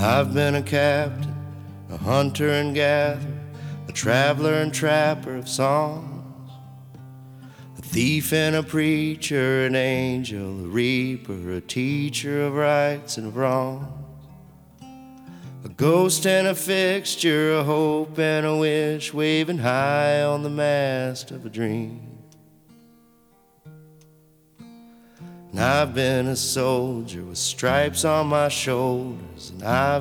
I've been a captain, a hunter and gatherer, a traveler and trapper of songs, a thief and a preacher, an angel, a reaper, a teacher of rights and of wrongs, a ghost and a fixture, a hope and a wish, waving high on the mast of a dream. And I've been a soldier with stripes on my shoulders, and I've